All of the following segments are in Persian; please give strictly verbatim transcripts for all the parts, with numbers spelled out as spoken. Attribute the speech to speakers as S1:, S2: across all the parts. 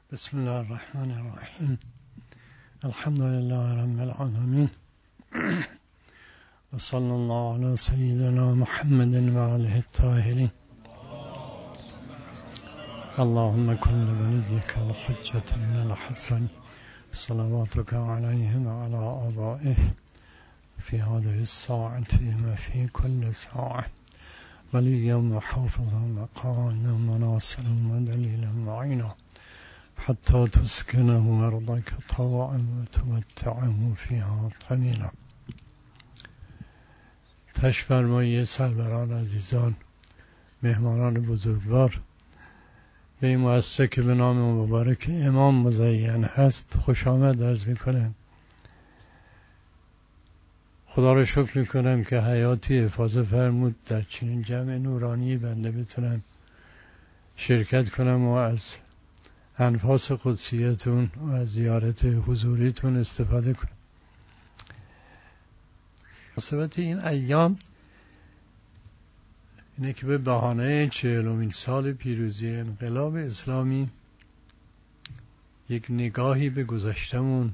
S1: بسم الله الرحمن الرحیم. الحمد لله رب العالمین و صلی الله علی سیدنا محمد و آله الطاهرین. اللهم کن لولیک الحجة بن الحسن صلواتك علیه و علی آبائه فی هذه الساعة و فی کل ساعة ولیا و حافظا و قائدا و ناصرا و دلیلا معینا حتی تسکنه ارضک طوعا و تمتعه فیها طویلا. تشریف فرمایید سروران عزیزان، مهمانان بزرگوار، به این مؤسسه که به نام مبارک امام مزین هست خوش آمد عرض میکنم. خدا را شکر میکنم که حیاتی حفاظت فرمود در چنین جمع نورانی بنده بتونم شرکت کنم و از انفاس قدسیتون و از زیارت حضوریتون استفاده کنم. مناسبت این ایام اینه که به بهانه چهلمین سال پیروزی انقلاب اسلامی یک نگاهی به گذشتمون،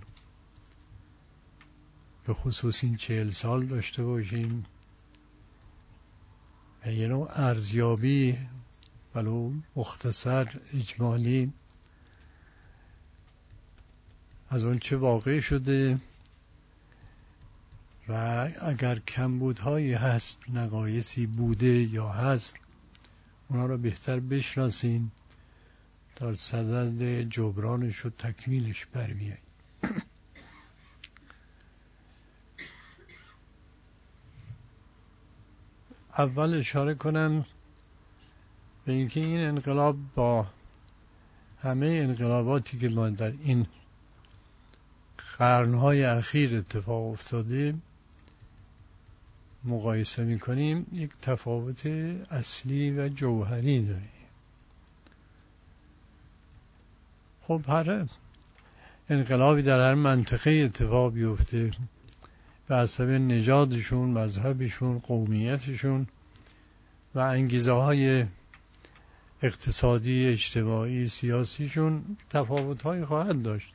S1: به خصوص این چهل سال داشته باشیم و یه نوع ارزیابی ولو مختصر اجمالی از اون چه واقع شده و اگر کمبودهایی هست، نقایصی بوده یا هست، اونا رو بهتر بشناسیم تا صدد جبرانش و تکمیلش برمیاییم. اول اشاره کنم به اینکه این انقلاب با همه انقلاباتی که ما در این قرنهای اخیر اتفاق افتاده مقایسه میکنیم، یک تفاوت اصلی و جوهری داره. خب هر انقلابی در هر منطقه اتفاق بیفته به حسب نژادشون، مذهبشون، قومیتشون و انگیزه های اقتصادی، اجتماعی، سیاسیشون تفاوت های خواهد داشت،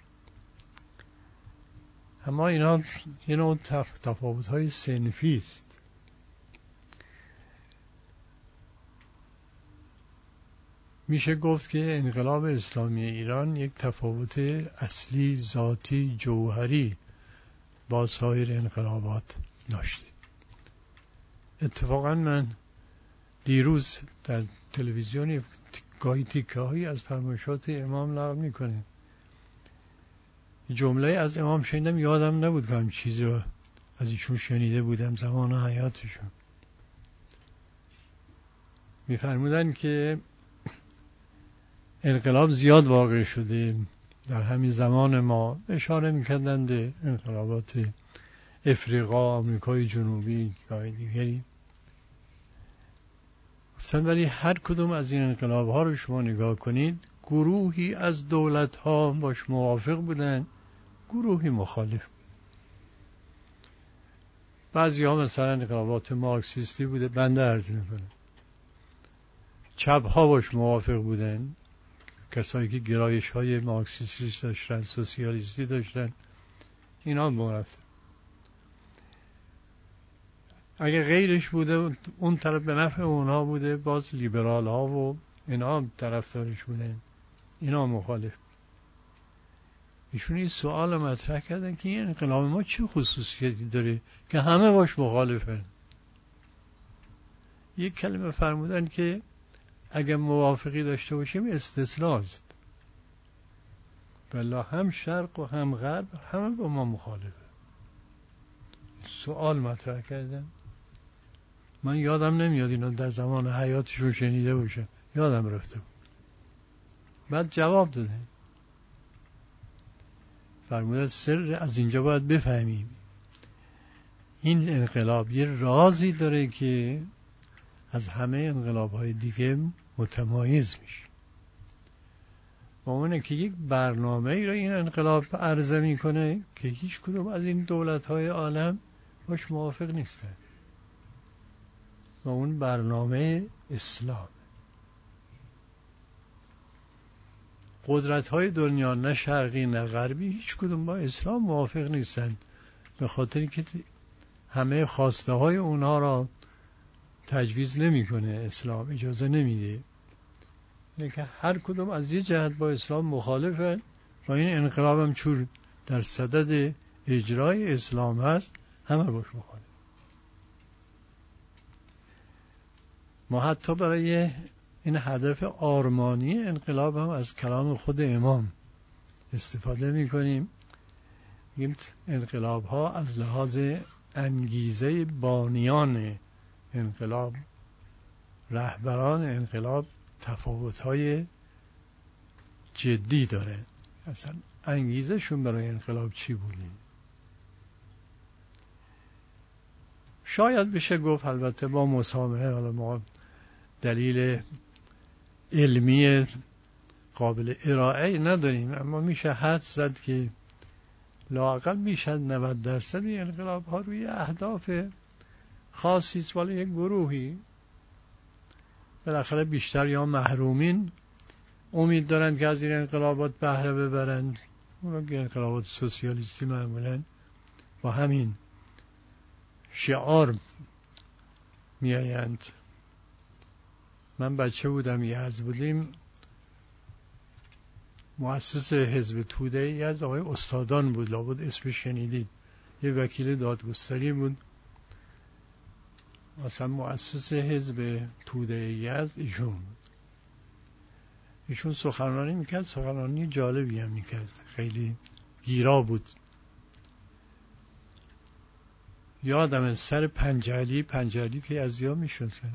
S1: اما اینا یه نوع تف... تفاوت های صنفی است. میشه گفت که انقلاب اسلامی ایران یک تفاوت اصلی، ذاتی، جوهری با سایر انقلابات داشته. اتفاقا من دیروز در تلویزیون گاهی تیکه هایی از فرمایشات امام نقل میکنه، جمله از امام شنیدم، یادم نبود که هم چیزی رو از ایشون شنیده بودم زمان حیاتشون. میفرمودن که انقلاب زیاد واقع شده در همین زمان ما، اشاره میکردن به انقلابات افریقا، آمریکای جنوبی، جای دیگری. گفتن ولی هر کدوم از این انقلاب ها رو شما نگاه کنید، گروهی از دولت ها باش موافق بودن، گروهی مخالف بود. بعضی ها مثلا انقلابات مارکسیستی بوده، بنده عرض میکنم، چپ ها باش موافق بودن، کسایی که گرایش های مارکسیستی داشتن، سوسیالیستی داشتن، اینا موافق. اگه غیرش بوده، اون طرف به نفع اونها بوده، باز لیبرال ها و اینا طرفدارش بودن، اینا مخالف. ایشون این سوال مطرح کردن که این انقلاب ما چه خصوصیتی داره که همه باش مخالفن. یک کلمه فرمودن که اگه موافقی داشته باشیم استثناست، بلا هم شرق و هم غرب همه با ما مخالفه. سوال مطرح کردن، من یادم نمیاد اینا در زمان حیاتشون شنیده باشم، یادم رفته بود. بعد جواب دادن، فرمودن سر از اینجا باید بفهمیم این انقلاب یه رازی داره که از همه انقلاب‌های دیگه متمایز میشه، و اونه که یک برنامه ای رو این انقلاب عرضه میکنه که هیچ کدوم از این دولت‌های عالم باش موافق نیستن، و اون برنامه اسلام. قدرت‌های دنیا، نه شرقی نه غربی، هیچ کدوم با اسلام موافق نیستند، به خاطر اینکه همه خواسته های اونها را تجویز نمیکنه اسلام، اجازه نمیده. اینه که هر کدوم از یه جهت با اسلام مخالفه و این انقلاب هم چون در صدد اجرای اسلام هست همه باش مخالف. ما حتی برای این هدف آرمانی انقلاب هم از کلام خود امام استفاده میکنیم. میگیم انقلاب ها از لحاظ انگیزه بانیان انقلاب، رهبران انقلاب، تفاوت های جدی داره. اصلا انگیزه شون برای انقلاب چی بوده؟ شاید بشه گفت، البته با مسامحه، حالا ما دلیل علمی قابل ارائه نداریم، اما میشه حدس زد که لااقل میشه نود درصد انقلاب ها روی اهداف خاصی است، ولی یک گروهی بالاخره بیشتر یا محرومین امید دارند که از این انقلابات بهره ببرند. اون که انقلابات سوسیالیستی معمولا با همین شعار میآیند. من بچه بودم، یزد بودیم، مؤسس حزب توده ای از آقای استادان بود، لابد اسمش شنیدید، یه وکیل دادگستری بود، اصلا مؤسس حزب توده ای از ایشون بود. ایشون سخنرانی میکرد، سخنرانی جالبی هم میکرد، خیلی گیرا بود. یادم سر پنجعلی، پنجعلی که از یا میشناسن،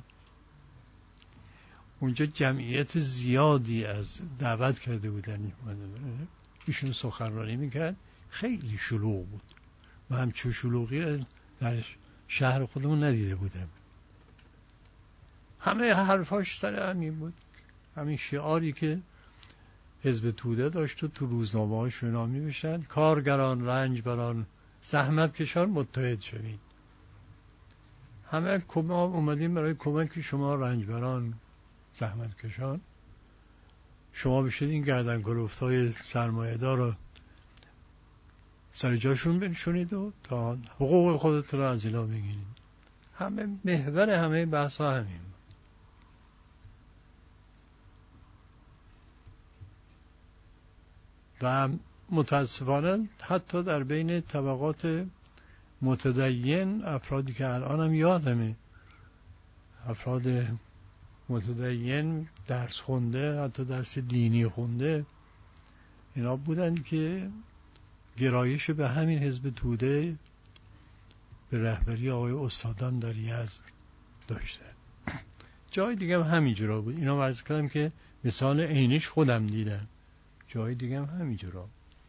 S1: اونجا جمعیت زیادی از دعوت کرده بودن، ایشون سخنرانی میکرد، خیلی شلوغ بود و همچون شلوغی در شهر خودمون ندیده بودم. همه حرفاش سر همین بود، همین شعاری که حزب توده داشت و تو روزنامه هاش اینا می‌نوشتن: کارگران، رنجبران، زحمت کشان متحد شوید. همه ما اومدیم برای کمک شما رنجبران، زحمت کشان، شما بشید این گردن کلفتای سرمایه‌دار رو سر جاشون بنشونید و تا حقوق خودتون رو از اینا بگیرید. همه محور همه بحث ها همین. و متاسفانه حتی در بین طبقات متدین، افرادی که الان هم یادمه، افراد متدین درس خونده، حتی درس دینی خونده، اینا بودن که گرایش به همین حزب توده به رهبری آقای استادان در یزد داشته. جای دیگه هم همینجورا بود. اینا عرض کردم که مثال عینیش خودم دیدم، جای دیگه هم همینجورا.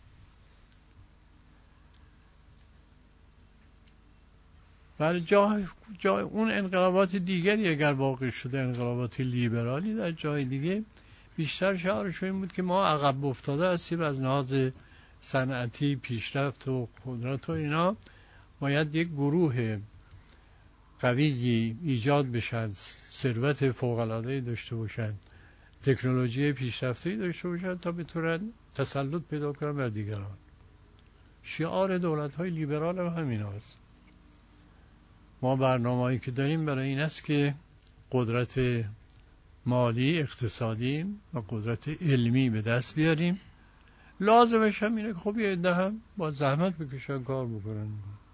S1: ولی جای, جای اون انقلابات دیگری اگر واقع شده، انقلابات لیبرالی در جای دیگه، بیشتر شعارش این بود که ما عقب افتاده هستیم از لحاظ صنعتی، پیشرفت و قدرت و اینا، باید یک گروه قوی ایجاد بشن، ثروت فوق‌العاده‌ای داشته باشن، تکنولوژی پیشرفته‌ای داشته باشن تا بتونن تسلط پیدا کنن بر دیگران. شعار دولت‌های لیبرال هم همین هست. ما برنامه‌ای که داریم برای این است که قدرت مالی، اقتصادی و قدرت علمی به دست بیاریم. لازمش هم اینه که خب یه عده هم با زحمت بکشن کار بکنن.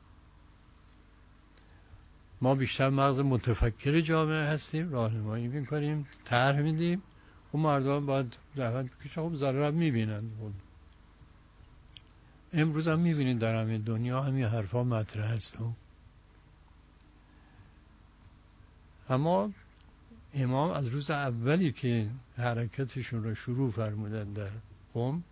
S1: ما بیشتر مغز متفکر جامعه هستیم، راهنمایی میکنیم، طرح میدیم، و مردم باید زحمت بکشن. خب ضرر هم میبینن. امروز هم میبینید در همه دنیا همین حرفا مطرح هست. اما امام از روز اولی که حرکتشون رو شروع فرمودن در قم،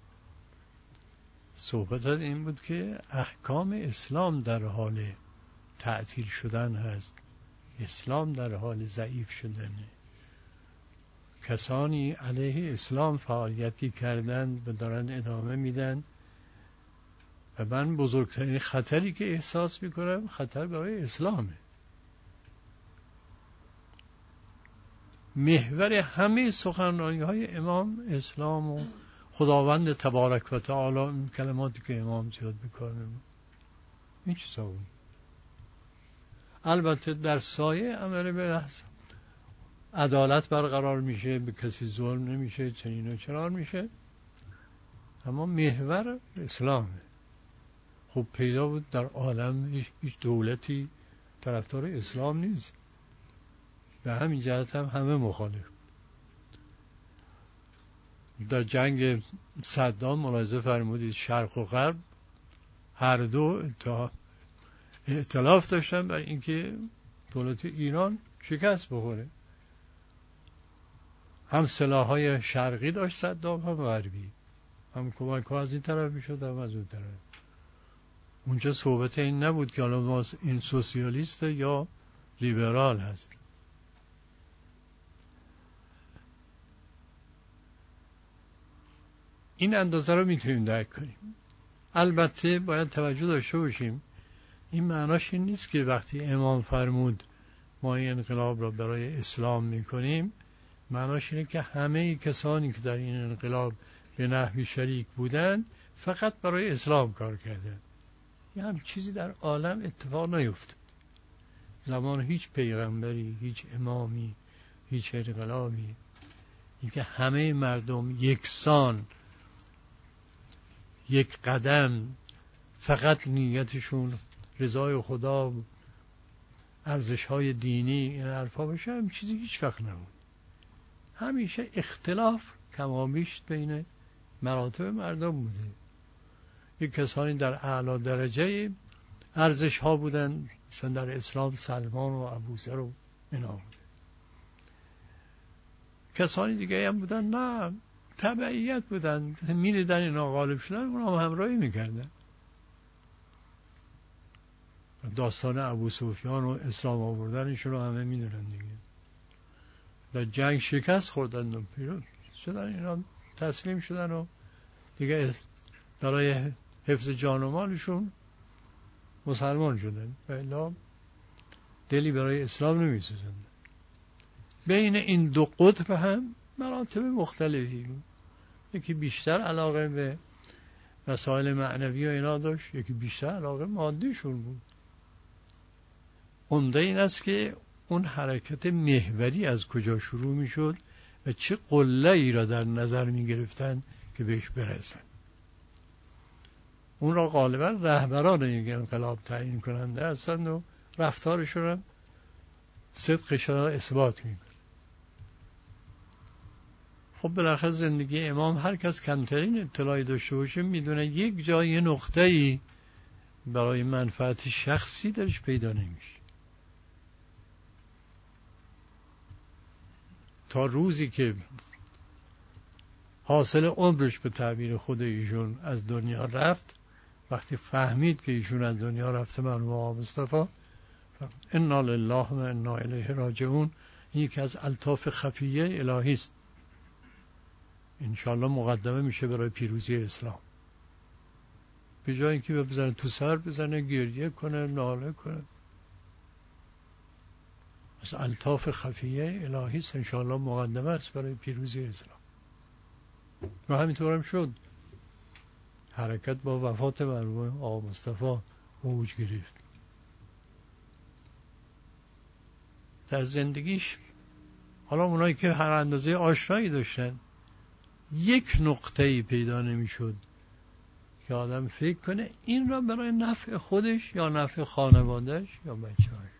S1: صحبت از این بود که احکام اسلام در حال تعطیل شدن هست، اسلام در حال ضعیف شدنه. کسانی علیه اسلام فعالیتی کردند و دارن ادامه میدن و من بزرگترین خطری که احساس میکنم خطر برای اسلامه. محور همه سخنرانی های امام اسلام و خداوند تبارک و تعالی، این کلماتی که امام زیاد بکنه این چیزا بود. البته در سایه عمل به عدالت برقرار میشه، به کسی ظلم نمیشه، چنین و چنان میشه، اما محور اسلامه. خب پیدا بود در عالم هیچ دولتی طرفدار اسلام نیست، به همین جهت هم همه مخالف. در جنگ صدام ملاحظه فرمودید شرق و غرب هر دو ائتلاف داشتن بر اینکه دولت ایران شکست بخوره. هم سلاح‌های شرقی داشت صدام، هم غربی، هم کمک ها از این طرف میشد هم از اون طرف. اونجا صحبت این نبود که حالا ما این سوسیالیست یا لیبرال هست. این اندازه رو میتونیم درک کنیم. البته باید توجه داشته باشیم این معناش این نیست که وقتی امام فرمود ما این انقلاب را برای اسلام میکنیم، معناش اینه که همه کسانی که در این انقلاب به نحوی شریک بودن فقط برای اسلام کار کردن. یه هم چیزی در عالم اتفاق نیفتاد. زمان هیچ پیغمبری، هیچ امامی، هیچ انقلابی، اینکه همه مردم یکسان یک قدم فقط نیتشون رضای خدا، ارزش‌های دینی، این حرفا بشه، هم چیزی هیچ وقت نبود. همیشه اختلاف کمابیش بین مراتب مردم بوده. یک کسانی در اعلی درجه ارزش‌ها بودن، مثلا در اسلام سلمان و ابوذر و اینا بوده. کسانی دیگه هم بودن نه تبعیت بودن، می‌دیدن اینا غالب شدن اونا هم همراهی می‌کردن. داستان ابو سفیان و اسلام آوردنشون رو همه می‌دونن دیگه. در جنگ شکست خوردن و پیروز شدن، اینا تسلیم شدن و دیگه برای حفظ جان و مالشون مسلمان شدن و الا دلی برای اسلام نمی‌سوزن. بین این دو قطب هم مراتب مختلفی بود. یکی بیشتر علاقه به مسائل معنوی و اینا داشت، یکی بیشتر علاقه مادیشون بود. عمده این است که اون حرکت محوری از کجا شروع می شد و چه قله ای را در نظر می گرفتن که بهش برسن. اون را غالبا رهبران یک انقلاب تعیین کننده هستند و رفتارشون را صدقش را اثبات می کنند. خب بالاخره زندگی امام هر کس کمترین اطلاعی داشته باشه میدونه یک جای نقطه‌ای برای منفعت شخصی درش پیدا نمیشه. تا روزی که حاصل عمرش به تعبیر خود ایشون از دنیا رفت، وقتی فهمید که ایشون از دنیا رفته، مرحوم آقا مصطفی، انا لله و انا الیه راجعون، این یکی از الطاف خفیه الهی است. انشاءالله مقدمه میشه برای پیروزی اسلام. به جای اینکه بزنه تو سر بزنه، گریه کنه، ناله کنه، از الطاف خفیه الهی است. انشاءالله مقدمه است برای پیروزی اسلام. و همینطور هم شد. حرکت با وفات مرحوم آقا مصطفی اوج گرفت. در زندگیش حالا اونایی که هر اندازه آشنایی داشتن، یک نقطه‌ای پیدا نمی‌شد که آدم فکر کنه این را برای نفع خودش یا نفع خانوادهش یا بچه‌هاش.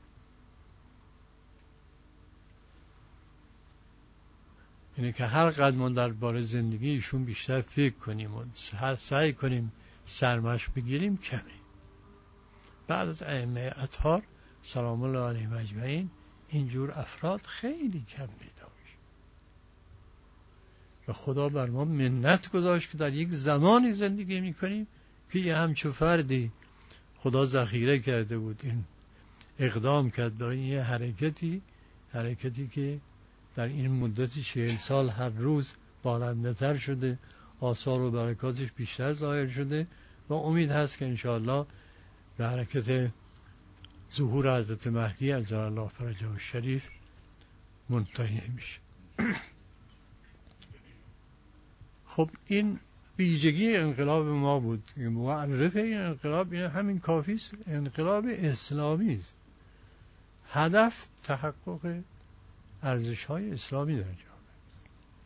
S1: اینه که هر قدر ما درباره زندگی ایشون بیشتر فکر کنیم و سعی کنیم سرمش بگیریم کمه. بعد از ائمه اطهار سلام الله علیهم اجمعین اینجور افراد خیلی کم پیدا میشه و خدا بر ما منت گذاشت که در یک زمانی زندگی میکنیم که یه همچون فردی خدا ذخیره کرده بود، این اقدام کرد برای یه حرکتی حرکتی که در این مدت چهل سال هر روز بالنده تر شده، آثار و برکاتش بیشتر ظاهر شده و امید هست که انشاءالله به حرکت ظهور حضرت مهدی عجل الله فرجه الشریف منتهی میشه. خب این ویژگی انقلاب ما بود. معرف این انقلاب این همین کافی است، انقلاب اسلامی است. هدف تحقق ارزش‌های اسلامی در جامعه است.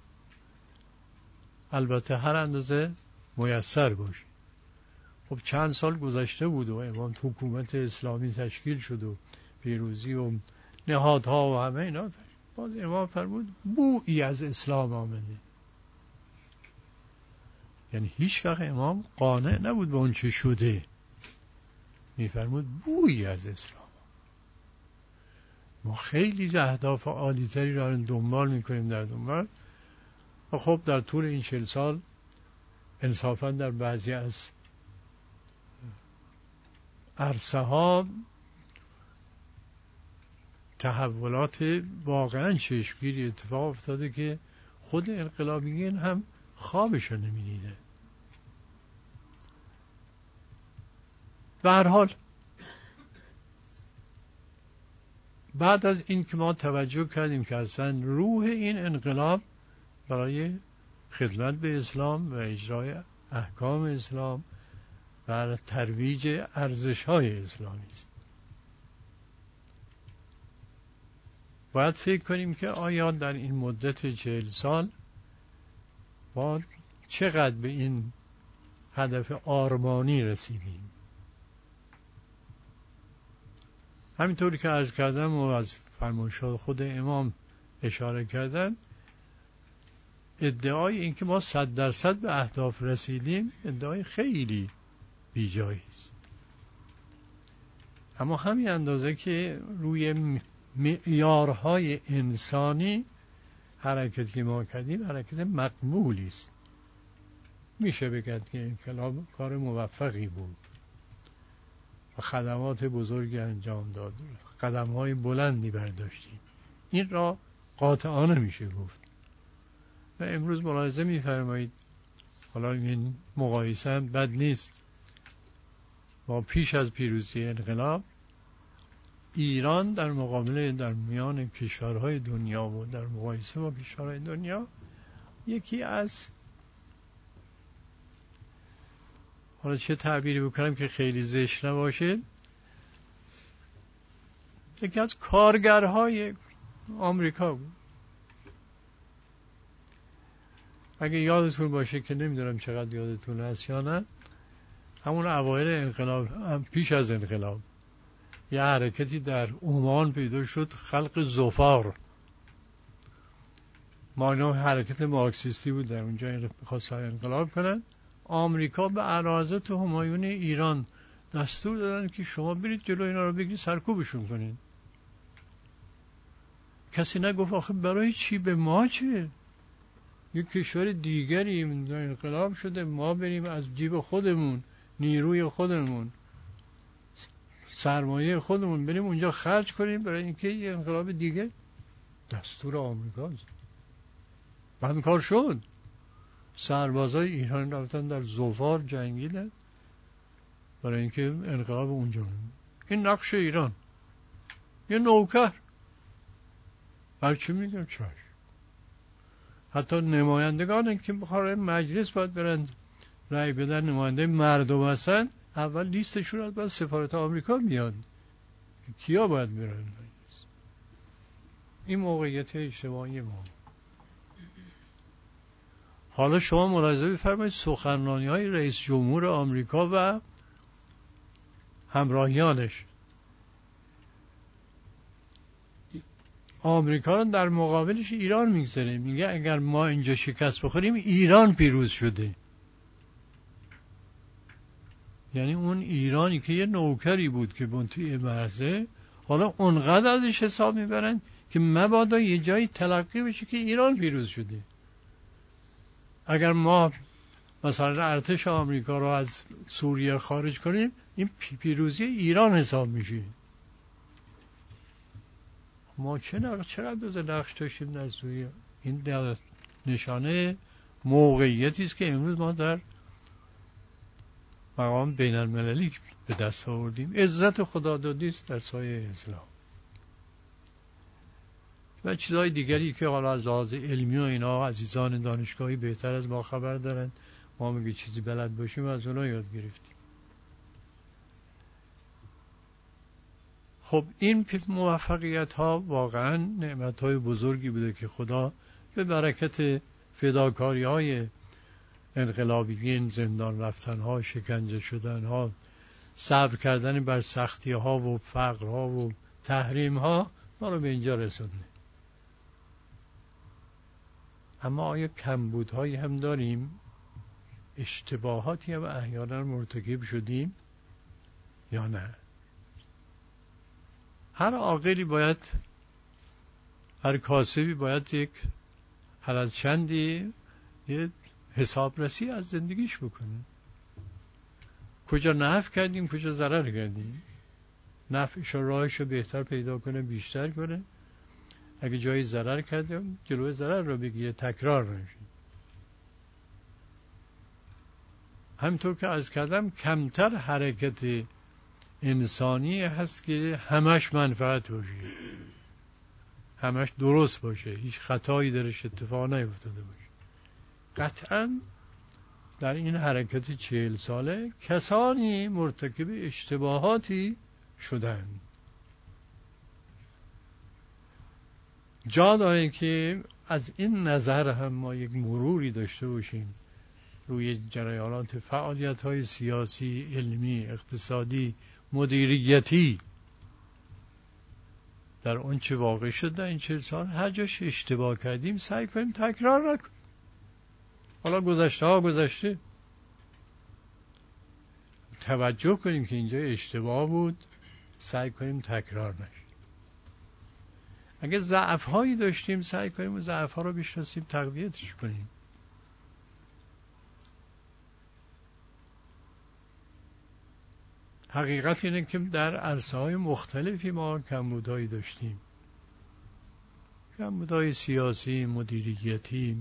S1: البته هر اندازه میسر باشه. خب چند سال گذشته بود و امام حکومت اسلامی تشکیل شد و پیروزی و نهادها و همه اینا، باز امام فرمود بویی از اسلام آمده. یعنی هیچ وقت امام قانع نبود به اون چه شده، میفرمود بویی از اسلام. ما خیلی اهداف عالی‌تری را دنبال میکنیم در دنبال و خب در طول این چهل سال انصافا در بعضی از عرصه ها تحولات واقعا چشمگیری اتفاق افتاده که خود انقلابیین هم خوابش رو نمی‌دیده. به هر حال بعد از این که ما توجه کردیم که اصلا روح این انقلاب برای خدمت به اسلام و اجرای احکام اسلام و ترویج ارزش‌های اسلامی است، باید فکر کنیم که آیا در این مدت چهل سال ما چقدر به این هدف آرمانی رسیدیم. همینطوری که عرض کردم و از فرمایشات خود امام اشاره کردم، ادعای این که ما صد درصد به اهداف رسیدیم ادعای خیلی بیجایی است. اما همین اندازه که روی معیارهای انسانی حرکتی که ما کردیم حرکت مقبولی است. میشه بگد که انقلاب کار موفقی بود و خدمات بزرگی انجام داد، قدم‌های بلندی برداشتیم. این را قاطعانه میشه گفت. و امروز ملاحظه می‌فرمایید، حالا این مقایسه هم بد نیست، با پیش از پیروزی انقلاب ایران در مقابل در میان کشورهای دنیا و در مقایسه با کشورهای دنیا یکی از، حالا چه تعبیری بکنم که خیلی زشت نباشه، یکی از کارگرهای آمریکا بود. اگه یادتون باشه که نمیدونم چقدر یادتون هست یا نه، همون اوایل انقلاب، پیش از انقلاب، یه حرکتی در عمان پیدا شد، خلق ظفار. ما اینا حرکت مارکسیستی بود، در اونجا خواستن انقلاب کنن. آمریکا به اراذل همایون ایران دستور دادن که شما برید جلو اینا رو بگیرید سرکوبشون کنید. کسی نگفت آخه برای چی، به ما چه؟ یک کشور دیگری انقلاب شده، ما بریم از جیب خودمون، نیروی خودمون، سرمایه خودمون بریم اونجا خرج کنیم برای اینکه یه انقلاب دیگه. دستور آمریکاست. بعد کار شد، سربازای ایران رفتن در ظفار جنگیدن برای اینکه انقلاب اونجا بود. این نقش ایران، یه نوکر. هرچی میگم چاش. حتی نمایندگان که بخواه مجلس باید برن رأی بدن، نماینده مردم هستن، اول لیستشون از باید سفارت آمریکا میاد که کیا باید برن. این موقعیت اجتماعی ما. حالا شما ملاحظه بفرمایید سخنرانی های رئیس جمهور آمریکا و همراهیانش، آمریکا رو در مقابلش ایران میگذاره، میگه اگر ما اینجا شکست بخوریم ایران پیروز شده. یعنی اون ایرانی که یه نوکری بود که بون توی مرزه، حالا اونقدر ازش حساب میبرن که مبادا یه جایی تلقی بشه که ایران پیروز شده. اگر ما مثلا ارتش آمریکا رو از سوریه خارج کنیم، این پیروزی ایران حساب میشه. ما چه نقش چقدر از نقش داشتیم در سوریه؟ این در نشانه موقعیتی است که امروز ما در مقام بین المللی به دست آوردیم. عزت خدادادی است در سایه اسلام. و چیزهای دیگری که حالا از لحاظ علمی و اینا عزیزان دانشگاهی بهتر از ما خبر دارن، ما میگه چیزی بلد باشیم از اونا یاد گرفتیم. خب این موفقیت ها واقعا نعمت های بزرگی بوده که خدا به برکت فداکاری های انقلابیین، زندان رفتن ها، شکنجه شدن ها، صبر کردن بر سختی ها و فقر ها و تحریم ها ما رو به اینجا رسونده. اما آیا کمبودهایی هم داریم؟ اشتباهاتی هم احیانا مرتکب شدیم یا نه؟ هر عاقلی باید، هر کاسبی باید یک هر از چندی یه حسابرسی از زندگیش بکنه. کجا نفع کردیم، کجا ضرر کردیم، نفعش و راهش رو بهتر پیدا کنه، بیشتر کنه. اگه جایی ضرر کردیم جلوی ضرر رو بگیره، تکرار نشه. همطور که عرض کردم کمتر حرکت انسانی هست که همش منفعت باشه، همش درست باشه، هیچ خطایی درش اتفاق نیفتاده باشه. قطعاً در این حرکت چهل ساله کسانی مرتکب اشتباهاتی شدند. جا داره که از این نظر هم ما یک مروری داشته باشیم روی جریانات فعالیت‌های سیاسی، علمی، اقتصادی، مدیریتی در اون چه واقع شد در این چهل سال. هر جاش اشتباه کردیم سعی کنیم تکرار نکنیم. حالا گذشته ها گذشته، توجه کنیم که اینجا اشتباه بود، سعی کنیم تکرار نشه. اگه ضعف هایی داشتیم سعی کنیم اون ضعف ها رو بشناسیم، تقویتش کنیم. حقیقت اینه که در عرصه های مختلفی ما کمبودهایی داشتیم، کمبودهای سیاسی، مدیریتی،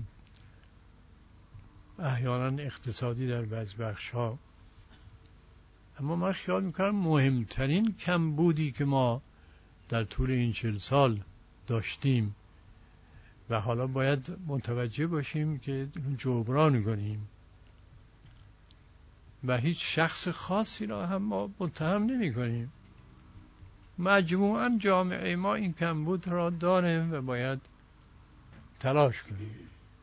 S1: احیانا اقتصادی در بعض بخش ها. اما من خیال میکنم مهمترین کمبودی که ما در طول این چهل سال داشتیم و حالا باید متوجه باشیم که جبران کنیم و هیچ شخص خاصی را هم ما متهم نمی کنیم. مجموعاً جامعه ما این کمبود را داره و باید تلاش کنیم.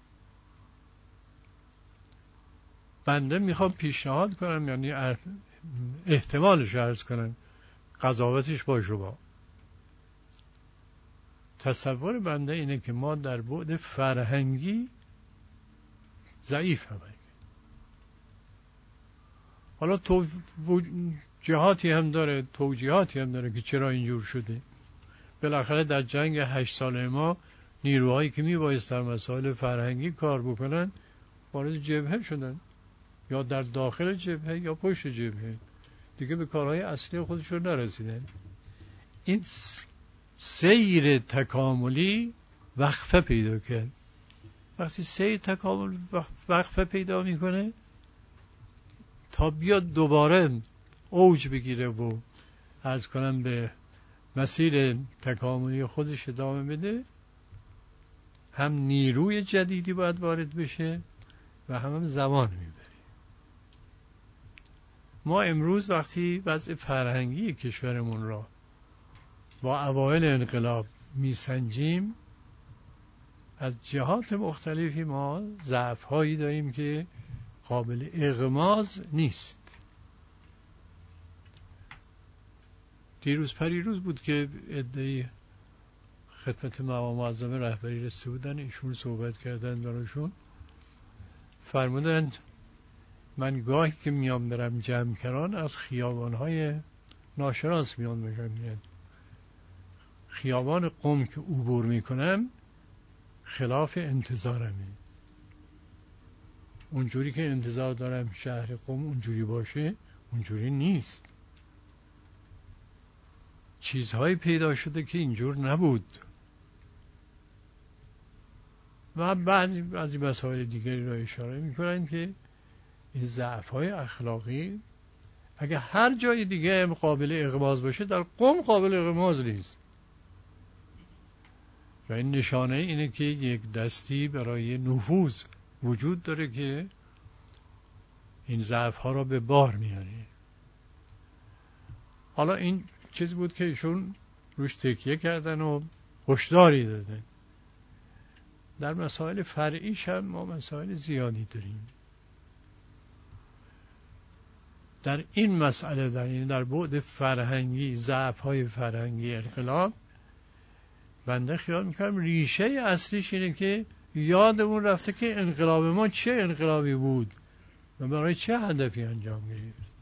S1: بنده میخوام پیشنهاد کنم، یعنی احتمالش عرض کنم، قضاوتش با شما. تصور بنده اینه که ما در بعد فرهنگی ضعیف هستیم. حالا تو جهاتی هم داره، توجیهاتی هم داره که چرا اینجور شده. بالاخره در جنگ هشت ساله ما نیروهایی که میبایست در مسائل فرهنگی کار بکنن وارد جبهه شدن، یا در داخل جبهه یا پشت جبهه، دیگه به کارهای اصلی خودشون نرسیدن. این سیر تکاملی وقفه پیدا کرد. وقتی سیر تکامل وقفه پیدا میکنه تا بیاد دوباره اوج بگیره و عرض کنم به مسیر تکاملی خودش ادامه بده، هم نیروی جدیدی باید وارد بشه و هم, هم زمان میبره. ما امروز وقتی وضع فرهنگی کشورمون را با اوایل انقلاب میسنجیم، از جهات مختلفی ما ضعف‌هایی داریم که قابل اغماض نیست. دیروز پریروز بود که عده‌ای خدمت مقام معظم رهبری رسیده بودن، ایشون صحبت کردن براشون، فرمودند من گاهی که میام برم جمکران از خیابان‌های ناشناس میام بشم، خیابان قم که عبور میکنم خلاف انتظارمه. اونجوری که انتظار دارم شهر قم اونجوری باشه اونجوری نیست. چیزهایی پیدا شده که اینجور نبود و بعضی بعضی مسائل دیگری را اشاره میکنن که این ضعف‌های اخلاقی اگه هر جای دیگه قابل اغماض باشه در قم قابل اغماض نیست. و این نشانه اینه که یک دستی برای نفوذ وجود داره که این ضعف ها را به بار میاره. حالا این چیزی بود که ایشون روش تکیه کردن و هشداری دادن. در مسائل فرعیش هم ما مسائل زیادی داریم. در این مسئله، در این در بعد فرهنگی، ضعف های فرهنگی انقلاب، بنده خیال میکنم ریشه اصلیش اینه که یادمون رفته که انقلاب ما چه انقلابی بود و برای چه هدفی انجام گرفت.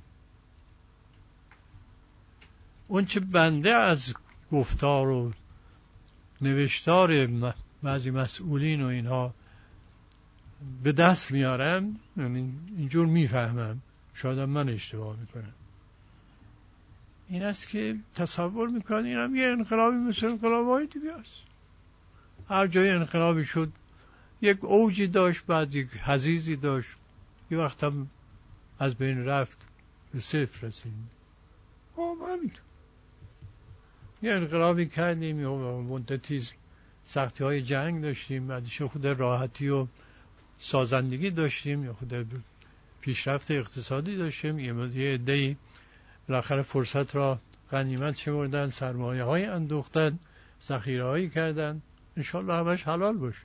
S1: اون چه بنده از گفتار و نوشتار بعضی مسئولین و اینها به دست میارم، یعنی اینجور میفهمم، شاید من اشتباه میکنم، این است که تصور میکنم این هم یه انقلابی مثل انقلاب‌های دیگه است. هر جای انقلابی شد یک اوجی داشت، بعد یک حضیضی داشت، یه وقت هم از بین رفت، به صفر رسید. آه همینطور یه انقلابی کردیم، یا مدتی سختی های جنگ داشتیم، بعدش خود راحتی و سازندگی داشتیم، یا خود پیشرفت اقتصادی داشتیم، یه عده‌ای بالاخره فرصت را غنیمت شمردن، سرمایه های اندوختن، ذخیره هایی کردن، انشالله همش حلال باشه.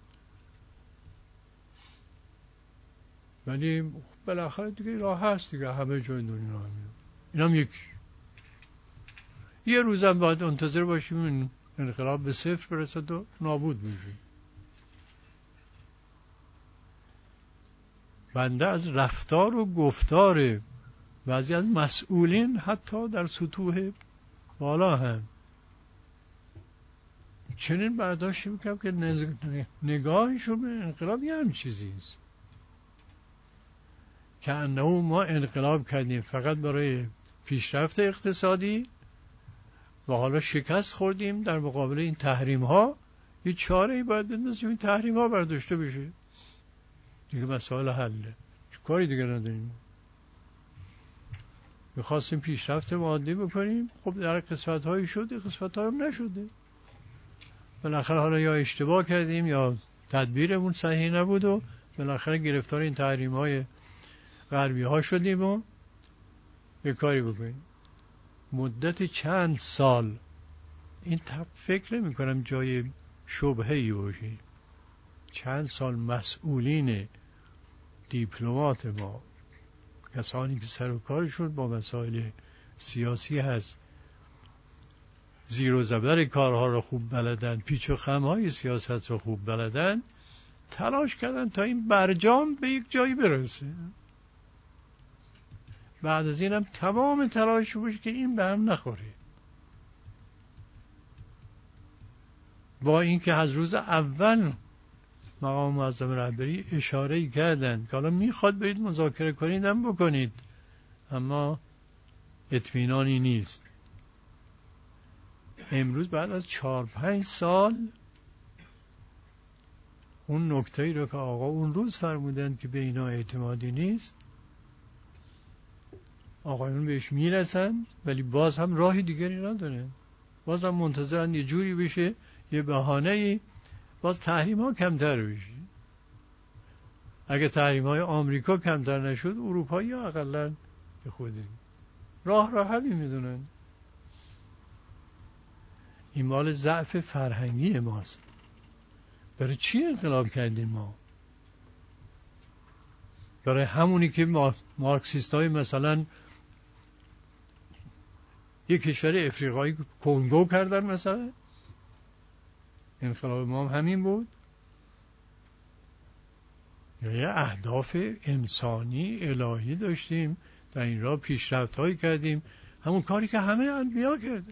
S1: ولی بالاخره دیگه راه هست دیگه، همه جای دنیا همین. این هم یکی. یه روزم باید منتظر باشیم این انقلاب به صفر برسد و نابود میشه. بنده از رفتار و گفتار بعضی از مسئولین حتی در سطوح بالا هم چنین برداشت میکنم که نگاهشون به انقلاب یه هم چیزی است که انه ما انقلاب کردیم فقط برای پیشرفت اقتصادی و حالا شکست خوردیم در مقابل این تحریم ها، یه چاره ای باید بندازیم این تحریم ها برداشته بشه دیگه، مسائل حله، چه کاری دیگه نداریم. میخواستیم پیشرفت مادی بکنیم، خب در قسمت هایی شده، قسمت هایی نشده، بالاخره حالا یا اشتباه کردیم یا تدبیرمون صحیح نبود و بالاخره گرفتار این تحریم های غربی ها شدیم و یه کاری بکنیم. مدت چند سال این فکر نمی کنم جای شبهه‌ای باشه، چند سال مسئولین دیپلمات ما، کسانی که سر و کارشون با مسائل سیاسی هست، زیر و زبر کارها رو خوب بلدن، پیچ و خم‌های سیاست رو خوب بلدن، تلاش کردن تا این برجام به یک جایی برسه. بعد از اینم تمام تلاش باشه که این به هم نخوره. با اینکه از روز اول مقام معظم رهبری اشاره کردن که حالا میخواد برید مذاکره کنید هم بکنید، اما اطمینانی نیست. امروز بعد از چهار پنج سال اون نکته‌ای رو که آقا اون روز فرمودن که به اینا اعتمادی نیست، آقایون بهش میرسن ولی باز هم راهی دیگری ندارن، باز هم منتظرن یه جوری بشه، یه بهانه‌ای، باز تحریم ها کمتر بشه. اگه تحریم های آمریکا کمتر نشد، اروپایی ها اقلن به خودی راه را همین میدونن. این مال ضعف فرهنگی ماست. برای چی انقلاب کردیم ما؟ برای همونی که ما مارکسیست های مثلا یک کشور افریقایی کنگو کردن، مثلا انقلاب ما هم همین بود. یا یه اهداف انسانی الهی داشتیم، در این راه پیشرفت هایی کردیم، همون کاری که همه انبیا کردن.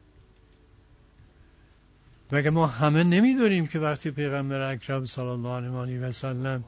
S1: مگه ما همه نمیدونیم که وقتی پیغمبر اکرم صلی الله علیه و سلم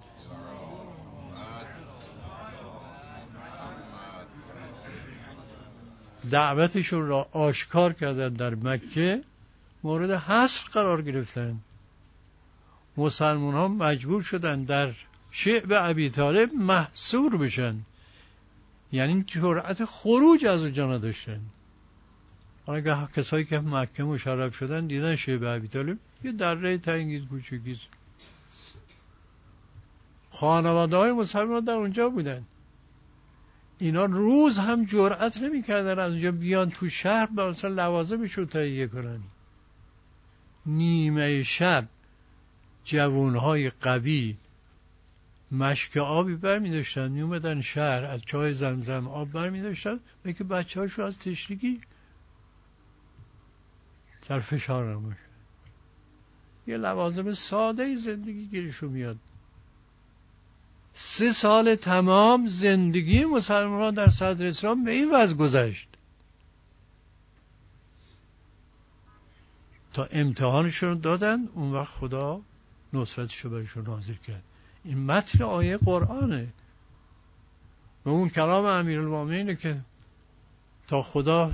S1: دعوتشون را آشکار کردن در مکه، مورد حصر قرار گرفتن، مسلمان ها مجبور شدن در شعب ابی طالب محصور بشن، یعنی جرأت خروج از اونجا نداشتن. حالا کسایی که مکه مشرف شدن دیدن شیبه ابی طالب یه دره تنگیز کوچیکیز، خانواده های مسلمان در اونجا بودن. اینا روز هم جرأت نمی کردن از اونجا بیان تو شهر با مثلا لوازمشون تهیه کنن. نیمه شب جوانهای قوی مشک آبی برمی داشتن می اومدن شهر، از چای زمزم آب برمی داشتن و که بچه هاشو از تشنگی در فشار نماشه. یه لوازم ساده زندگی گیرشو میاد. سه سال تمام زندگی مسلمان در صدر اسلام به این وضع گذشت تا امتحانشون دادن، اون وقت خدا نصرتشو برشون نازل کرد. این متن آیه قرآنه و اون کلام امیرالمومنینه که تا خدا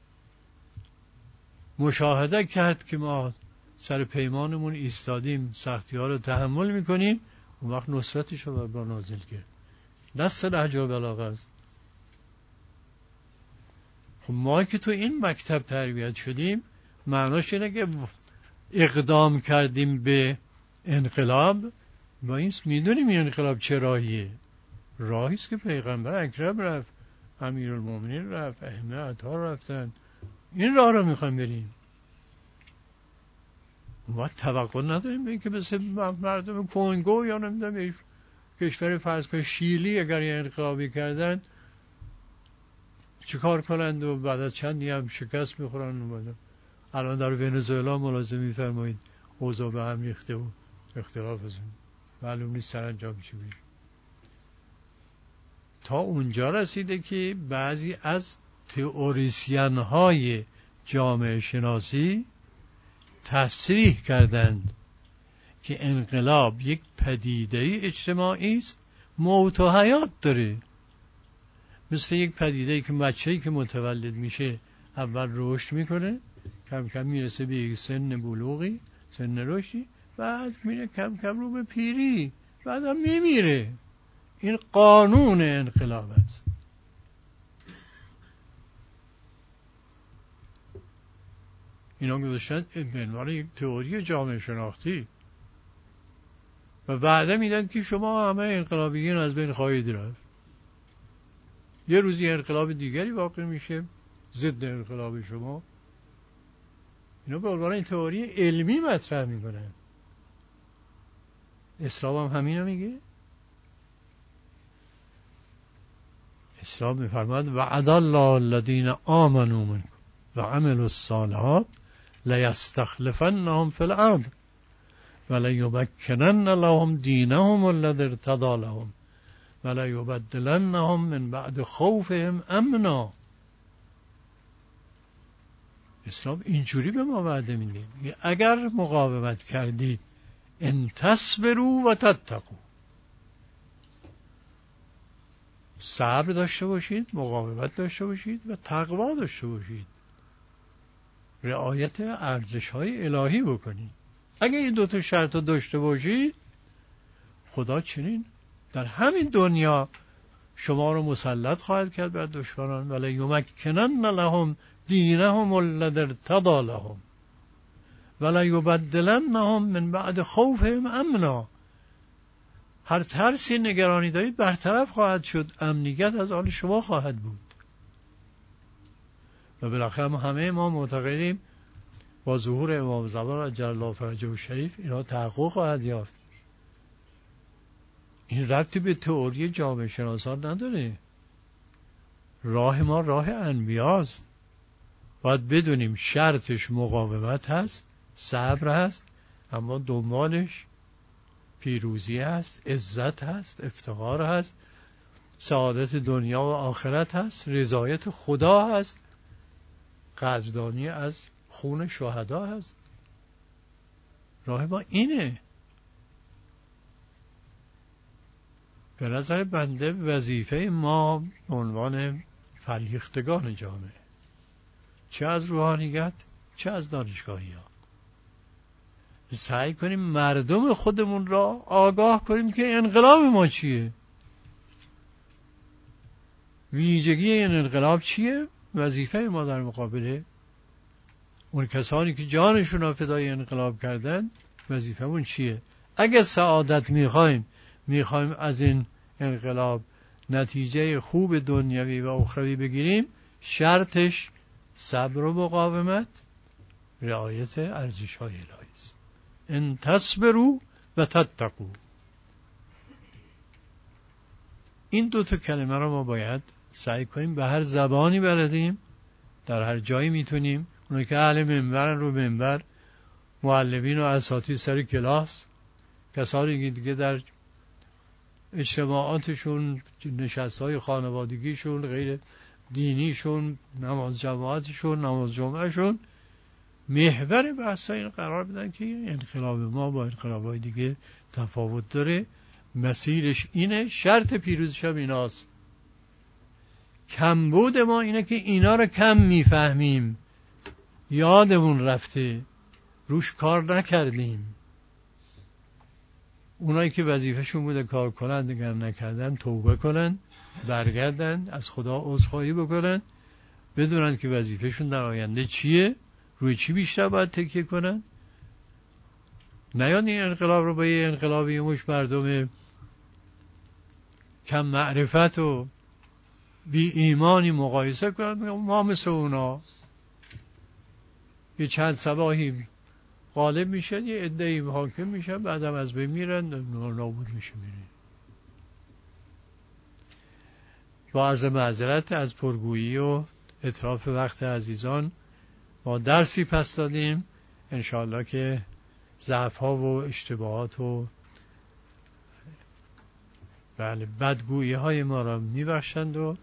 S1: مشاهده کرد که ما سر پیمانمون ایستادیم، سختی ها رو تحمل میکنیم، اون وقت نصرتشو بر ما نازل کرد. دست نهج البلاغه است. خب ما که تو این مکتب تربیت شدیم، معناش اینه که اقدام کردیم به انقلاب، ما این میدونیم این انقلاب چه راهیه. راهی است که پیغمبر اکرم رفت، امیرالمومنین رفت، ائمه اطهار رفتن، این راه رو میخوایم بریم. ما توقع نداریم به این که مثل مردم کنگو یا نمیدونم کشور فرض کن شیلی اگر یه انقلابی کردن چیکار کنند و بعد از چندی هم شکست میخورن و بعد الان در ونزوئلا ملاحظه میفرمایید اوضاع به هم ریخته و اختلاف از معلوم نیست سرانجام چی بشه. تا اونجا رسیده که بعضی از تئوریسین های جامعه شناسی تصریح کردند که انقلاب یک پدیده اجتماعی است، موت و حیات داره. مثل یک پدیده‌ای که بچه‌ای که متولد میشه اول رشد میکنه، کم کم میرسه به یک سن بلوغی، سن رشدی، بعد میره کم کم رو به پیری، بعدم میمیره. این قانون انقلاب است. اینا گذاشتن به عنوان یک تئوری جامعه شناختی و وعده میدن که شما همه انقلابیین از بین خواهید رفت. یه روزی انقلاب دیگری واقع میشه ضد انقلاب شما. اینا به عنوان این تئوری علمی مطرح میکنن. اسلام هم همینو میگه. اسلام میفرماد وعد الله الذین آمنوا منکم و عملوا الصالحات لیستخلفنهم فی الارض ولیمکنن لهم دینهم الذی ارتضی لهم ولیبدلنهم من بعد خوفهم امنا. اسلام اینجوری به ما وعده میده اگر مقاومت کردید ان تصبروا و تتقوا، صبر داشته باشید، مقاومت داشته باشید و تقوا داشته باشید، رعایت ارزش‌های الهی بکنید. اگه این دو تا شرط داشته باشید، خدا چنین در همین دنیا شما رو مسلط خواهد کرد بر دشمنان ولی یمکنن لهم دینهم الذی ارتضی لهم ولی یبدلنهم من بعد خوفهم امنا. هر ترسی نگرانی دارید برطرف خواهد شد، امنیت از آن شما خواهد بود. و بالاخره ما همه ما معتقدیم با ظهور امام زمان عجل الله فرجه الشریف اینا تحقق خواهد یافت. این ربطی به تئوری جامعه شناسان نداره. راه ما راه انبیاست. باید بدونیم شرطش مقاومت هست، صبر هست، اما دنبالش پیروزی هست، عزت هست، افتخار هست، سعادت دنیا و آخرت هست، رضایت خدا هست، قدردانی از خون شهدا هست. راه ما اینه. به نظر بنده وظیفه ما به عنوان فرهیختگان جامعه، چه از روحانیت چه از دانشگاهی ها، سعی کنیم مردم خودمون را آگاه کنیم که انقلاب ما چیه، ویژگی این انقلاب چیه، وظیفه ما در مقابل اون کسانی که جانشون را فدای انقلاب کردن وظیفمون چیه؟ اگه سعادت میخوایم میخوایم از این انقلاب نتیجه خوب دنیوی و اخروی بگیریم، شرطش صبر و مقاومت، رعایت ارزش های الهی است. ان تصبروا و تتقوا. این دو تا کلمه رو ما باید سعی کنیم به هر زبانی بلدیم، در هر جایی میتونیم. اونایی که اهل منبرن رو منبر، معلمین و اساتید سر کلاس، کسانی که دیگه در اجتماعاتشون، نشستهای خانوادگیشون، غیر دینیشون، نماز جماعتشون، نماز جمعهشون، محور بحث این قرار بدن که انقلاب ما با انقلابهای دیگه تفاوت داره، مسیرش اینه، شرط پیروزش هم ایناست. کمبود ما اینه که اینا رو کم میفهمیم، یادمون رفته، روش کار نکردیم. اونایی که وظیفهشون بوده کار کنن دیگر نکردن، توبه کنن، برگردن، از خدا عذرخواهی بکنن، بدونن که وظیفهشون در آینده چیه، روی چی بیشتر باید تکیه کنن. نیان این انقلاب رو با یه انقلابی مش مردم کم معرفت و بی ایمانی مقایسه کنن. ما مثل اونا یه چند صباحی غالب میشن، یه عده‌ای حاکم میشن، بعدم از بین میرن، نابود میشه میرن. با عرض معذرت از پرگویی و اتراف وقت عزیزان، ما درسی پس دادیم، انشاءالله که ضعف ها و اشتباهات و بله بدگویی های ما را میبخشند. و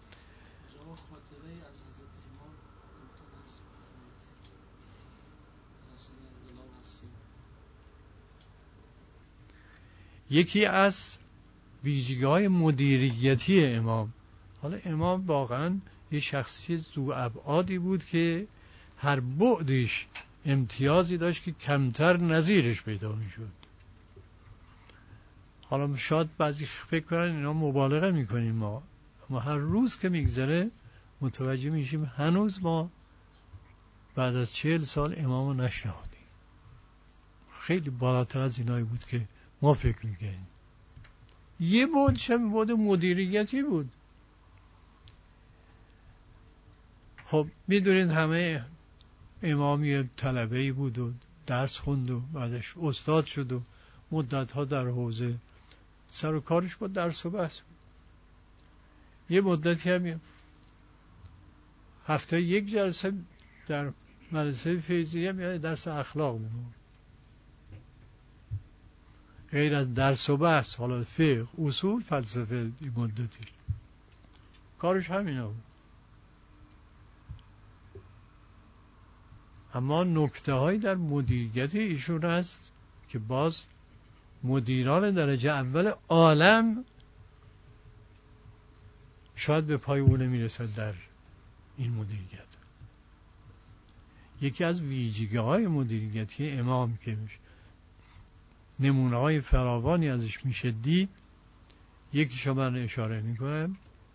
S1: یکی از ویژگی‌های مدیریتی امام، حالا امام واقعا یه شخصیت ذو ابعادی بود که هر بعدش امتیازی داشت که کمتر نظیرش پیدا میشد. حالا شاید بعضی فکر کنن اینا مبالغه میکنیم ما، اما هر روز که میگذره متوجه میشیم هنوز ما بعد از چهل سال امامو نشناختیم. خیلی بالاتر از اینایی بود که ما فکر میکنیم. یه بعدش هم بعد مدیریتی بود. خب میدونید همه امام یه طلبه‌ای بود و درس خوند و بعدش استاد شد و مدت‌ها در حوزه سر و کارش با درس و بحث بود. یه مدتی هم هفته یک جلسه در مدرسه فیضیه هم درس اخلاق می‌مون. غیر از درس و بحث، حالا فقه، اصول، فلسفه، این مدتی کارش همینا بود. اما نکته هایی در مدیریت ایشون هست که باز مدیران درجه اول عالم شاید به پای او نمیرسد در این مدیریت. یکی از ویژگی‌های مدیریتی امام که نمونه‌های فراوانی ازش میشه دید، یکیشو من اشاره میکنم.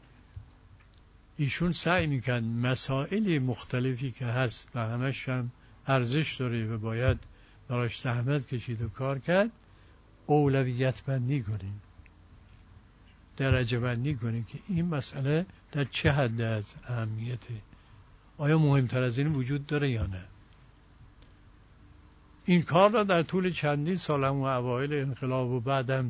S1: ایشون سعی میکرد مسائل مختلفی که هست و همش هم ارزش داره و باید براش زحمت کشید و کار کرد، اولویت بندی کنیم، درجه بندی کنیم که این مسئله در چه حد از اهمیته، آیا مهمتر از این وجود داره یا نه. این کار را در طول چندین سال هم و اوایل انقلاب و بعدم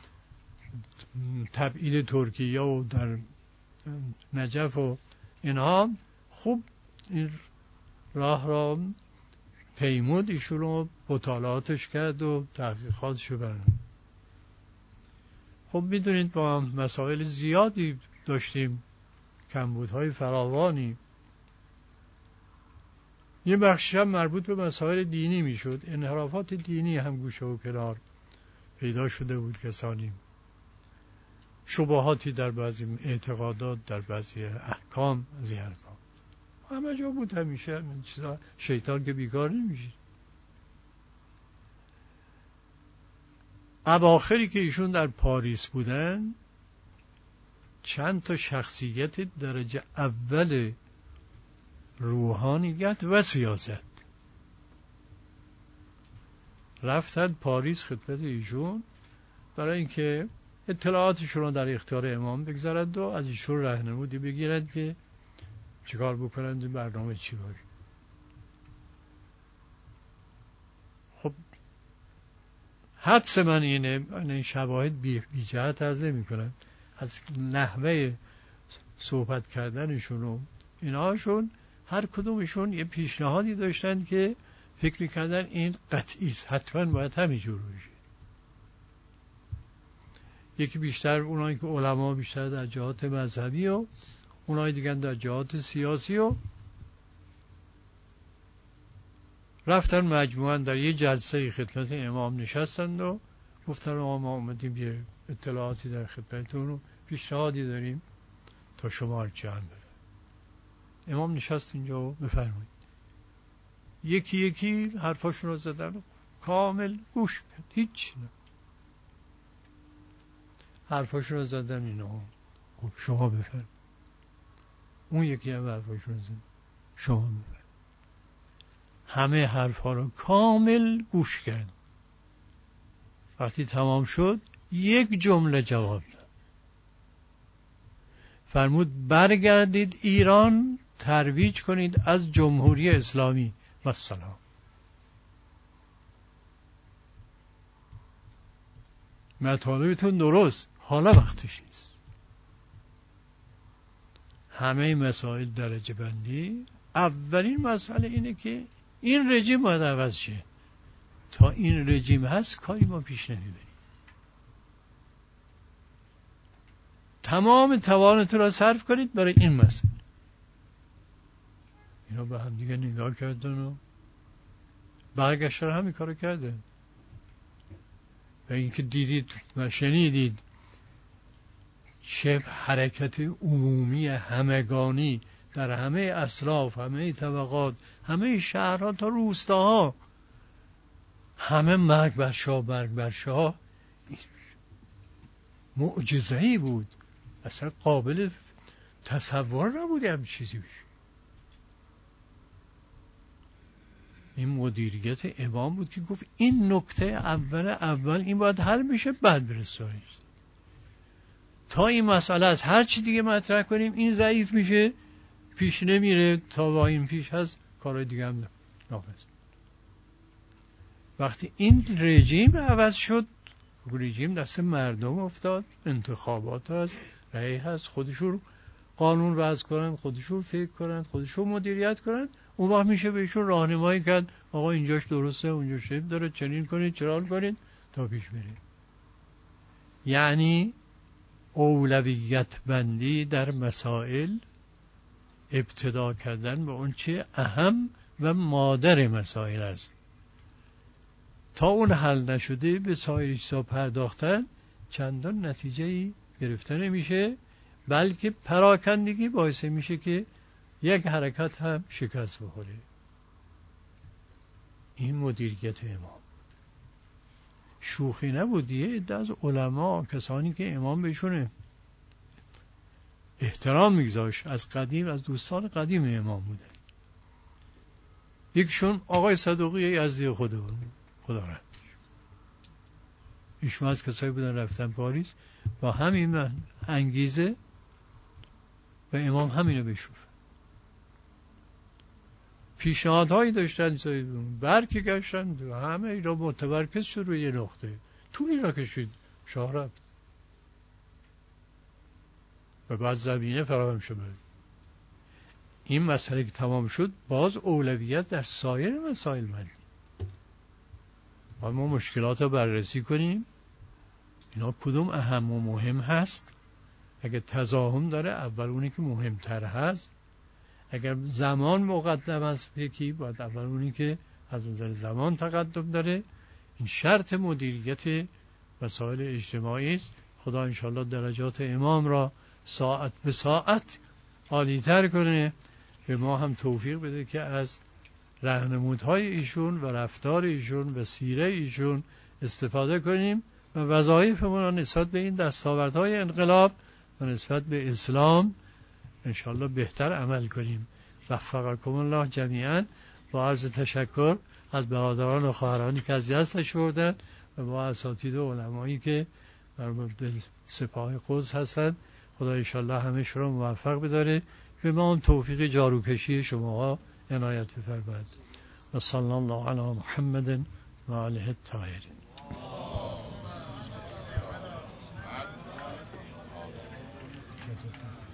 S1: تبعید ترکیه و در نجف و اینها خوب این راه را پیمود، ایشون رو مطالعاتش کرد و تحقیقاتش برنامه. خب میدونید با مسائل زیادی داشتیم، کمبودهای فراوانی. یه بخش هم مربوط به مسائل دینی میشد، انحرافات دینی هم گوشه و کنار پیدا شده بود، کسانی شبهاتی در بعضی اعتقادات، در بعضی احکام، از این حرفا همه جا بود. همیشه این چیزا، شیطان که بیکار نمیشه. اواخری که ایشون در پاریس بودن، چند تا شخصیت درجه اول روحانیت و سیاست
S2: رفتن پاریس خدمت ایشون برای اینکه اطلاعاتشون رو در اختیار امام بگذارند و از ایشون راهنمایی بگیرند که چیکار بکنند و برنامه چی باشه. خب حدس من اینه، این شواهد بی, بی جهت عرض نمی‌کنم، از نحوه صحبت کردنشون و اینهاشون هر کدومشون یه پیشنهادی داشتن که فکر می‌کردن این قطعی است، حتما باید همینجور بشه. یکی بیشتر اونایی که علما بیشتر در جهات مذهبی و اونایی دیگر در جهات سیاسی و رفتن مجموعاً در یه جلسه خدمت امام نشستند و گفتن ما اومدیم یه اطلاعاتی در خدمتتون و پیشنهادی داریم تا شما رو جمع بفرمایید. امام نشست اینجا و بفرمایید. یکی یکی حرفاشون رو زدن، کامل گوش کرد، هیچ نه. حرفاشون رو زدن اینا، خب شما بفرمایید. اون یکی هم حرفاشون رو زدن، شما بفرمایید. همه حرفا رو کامل گوش کرد. وقتی تمام شد یک جمله جواب داد. فرمود برگردید ایران، ترویج کنید از جمهوری اسلامی و سلام. مطالبتون درست، حالا وقتش نیست. همه مسائل درجه بندی. اولین مسئله اینه که این رژیم باید عوض شه. تا این رژیم هست کاری ما پیش نمیبریم. تمام توانتون را صرف کنید برای این مسئله. اینا به هم دیگه نگاه کردن و برگشتن همین کارو کردن. و اینکه دیدید و شنیدید چه حرکت عمومی همگانی در همه اصلاف، همه طبقات، همه شهرها تا روستاها، همه مرگ بر شاه، مرگ بر شاه، معجزه‌ای بود. اصلا قابل تصور نبود همین چیزی بشه. این مدیریت امام بود که گفت این نکته اول اول این باید حل میشه، بعد برسونیم. تا این مسئله از هر چی دیگه مطرح کنیم این ضعیف میشه، پیش نمیره. تا با این پیش هست کارهای دیگه هم ناقص. وقتی این رژیم عوض شد، رژیم دست مردم افتاد، انتخابات هست، رأی هست، خودشون قانون وضع کنن، خودشون فکر کنن، خودشون مدیریت کنن. اون وقت میشه بهشون راهنمایی کرد آقا اینجاش درسته، اونجاش عیب داره، چنین کنید، چرال کنید تا پیش برید. یعنی اولویت بندی در مسائل، ابتدا کردن به اون چه اهم و مادر مسائل است. تا اون حل نشده به سایر چیزا پرداختن چندان نتیجه‌ای گرفته نمیشه، بلکه پراکندگی باعث میشه که یک حرکت هم شکست بخوره. این مدیریت امام بود. شوخی نبود. یه عده از علما، کسانی که امام بهشون احترام میگذاشت، از قدیم، از دوستان قدیم امام بودن. یکیشون آقای صدوقی یزدی خودمون، خدا رحمتش. ایشون از کسایی بودن رفتن پاریس با همین انگیزه و امام همینو بشوفن. پیشنهادهایی داشتن، برکی گشتن و همه ای را متمرکز شد روی یه نقطه. طولی را کشید، شاه رفت و بعد زمینه فراهم شد. این مسئله که تمام شد، باز اولویت در سایر مسائل مندی. ما مشکلات رو بررسی کنیم، اینا کدوم اهم و مهم هست. اگر تضاهم داره، اول اونی که مهمتر هست. اگر زمان مقدم است یکی، باید اول اونی که از نظر زمان تقدم داره. این شرط مدیریت مسائل اجتماعی است. خدا انشاءالله درجات امام را ساعت به ساعت عالی‌تر کنه، به ما هم توفیق بده که از راهنمودهای ایشون و رفتار ایشون و سیره ایشون استفاده کنیم و وظایفمون را نسبت به این دستاوردهای انقلاب و نسبت به اسلام انشاءالله بهتر عمل کنیم. وفقکم الله جمیعا. با عرض تشکر از برادران و خواهرانی که از یزد تشریف و با اساتید و علمایی که بر مبدل سپاه قدس هستند. خدا انشالله همه را موفق بداره، به ما هم توفیق جاروکشی شماها عنایت بفرماید. و صلی الله علی محمد و آله الطاهرین.